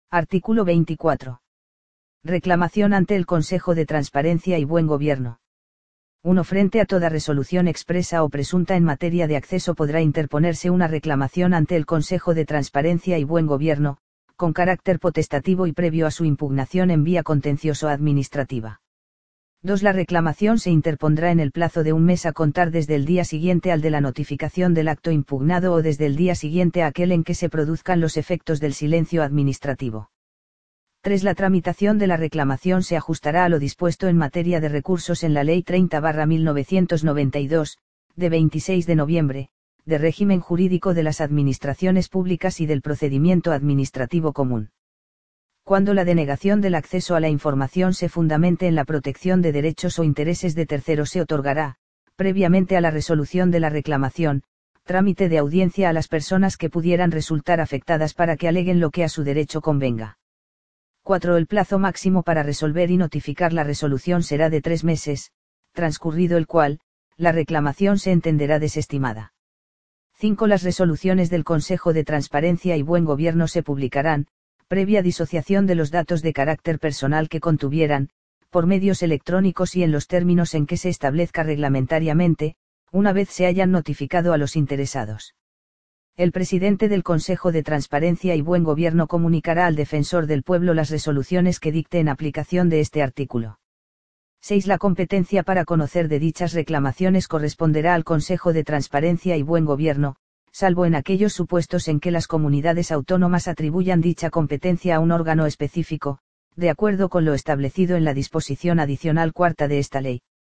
Artículo 24. Reclamación ante el Consejo de Transparencia y Buen Gobierno. 1. Frente a toda resolución expresa o presunta en materia de acceso podrá interponerse una reclamación ante el Consejo de Transparencia y Buen Gobierno, con carácter potestativo y previo a su impugnación en vía contencioso-administrativa. 2. La reclamación se interpondrá en el plazo de un mes a contar desde el día siguiente al de la notificación del acto impugnado o desde el día siguiente a aquel en que se produzcan los efectos del silencio administrativo. 3. La tramitación de la reclamación se ajustará a lo dispuesto en materia de recursos en la Ley 30/1992, de 26 de noviembre, de régimen jurídico de las administraciones públicas y del procedimiento administrativo común. Cuando la denegación del acceso a la información se fundamente en la protección de derechos o intereses de terceros, se otorgará, previamente a la resolución de la reclamación, trámite de audiencia a las personas que pudieran resultar afectadas para que aleguen lo que a su derecho convenga. 4. El plazo máximo para resolver y notificar la resolución será de 3 meses, transcurrido el cual, la reclamación se entenderá desestimada. 5. Las resoluciones del Consejo de Transparencia y Buen Gobierno se publicarán, previa disociación de los datos de carácter personal que contuvieran, por medios electrónicos y en los términos en que se establezca reglamentariamente, una vez se hayan notificado a los interesados. El presidente del Consejo de Transparencia y Buen Gobierno comunicará al Defensor del Pueblo las resoluciones que dicte en aplicación de este artículo. 6. La competencia para conocer de dichas reclamaciones corresponderá al Consejo de Transparencia y Buen Gobierno, salvo en aquellos supuestos en que las comunidades autónomas atribuyan dicha competencia a un órgano específico, de acuerdo con lo establecido en la disposición adicional cuarta de esta ley.